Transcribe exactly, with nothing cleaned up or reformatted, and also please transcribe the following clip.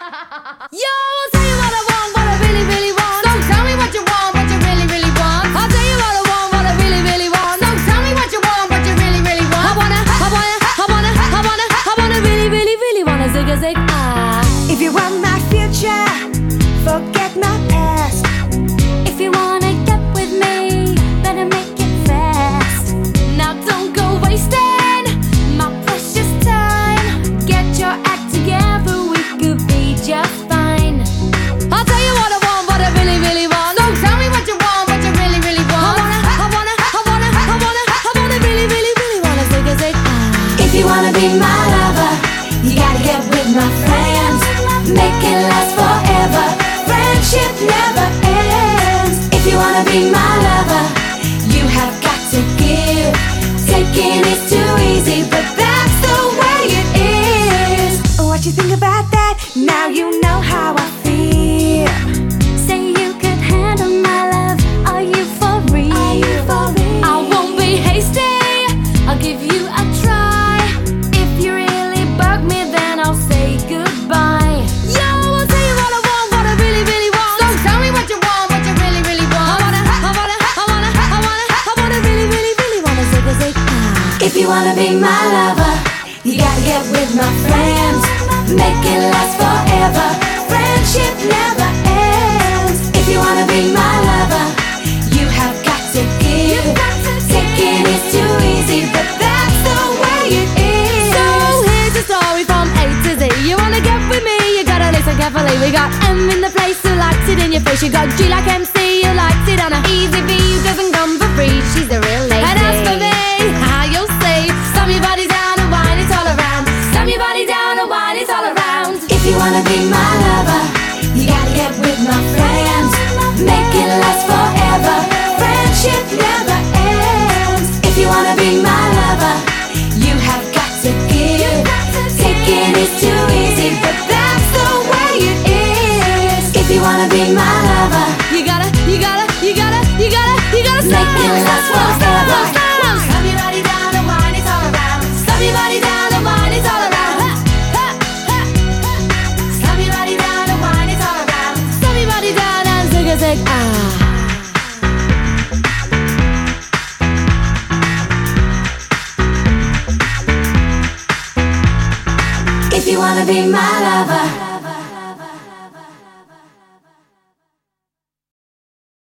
Yo, I'll tell you what I want, what I really, really want. So tell me what you want, what you really, really want. I'll tell you what I want, what I really, really want. So tell me what you want, what you really, really want. I wanna, I wanna, I wanna, I wanna, I wanna really, really, really wanna zig a zig ah. If you want my future, forget my past. If you wanna get with me, better make it fast. Now don't go wasting my precious time. Get your act together, we could be just fine. I'll tell you what I want, what I really, really want. So tell me what you want, what you really, really want. I wanna, I wanna, I wanna, I wanna, I wanna really, really, really wanna zig a zig ah. If you wanna be my lover, you gotta get with my friends. Make it last forever. Friendship never ends. If you wanna be my lover, you have got to give. Taking is too easy, but that's the way it is. What you think about that? Now you know how I feel. Say you could handle my love. Are you for real? Are you for real? I won't be hasty. I'll give you a try. If you really bug me, then I'll say goodbye. Yo, I'll tell you what I want, what I really, really want. So tell me what you want, what you really, really want. I wanna, I wanna, I wanna, I wanna, I wanna really, really, really wanna zig a zig ah. If you wanna be my lover, you gotta get with my friends. Make it last forever. Friendship never ends. If you wanna be my lover, you have got to give. Taking is too easy, but that's the way it is. So here's a story from A to Z. You wanna get with me, you gotta listen carefully. We got M in the place who likes it in your face. You got G like M C who likes it on a easy V who doesn't come for free. She's a real lady. And as for me, how you'll see, slam your body down and wine it all around. Slam your body down and wine it all around. If you wanna be my lover, you gotta get with my friends. Make it last forever. Friendship never ends. If you wanna be my lover, you have got to give. Taking is too easy, but that's the way it is. If you wanna be my lover, You gotta, you gotta, you gotta, you gotta, you gotta make it last forever. Slam your body down and wine it all around. Slam your body down and wine it all around. Ha, ha, ha. Slam your body down and wine it all around. Slam your body down and zig a zig ah. If you wanna be my lover,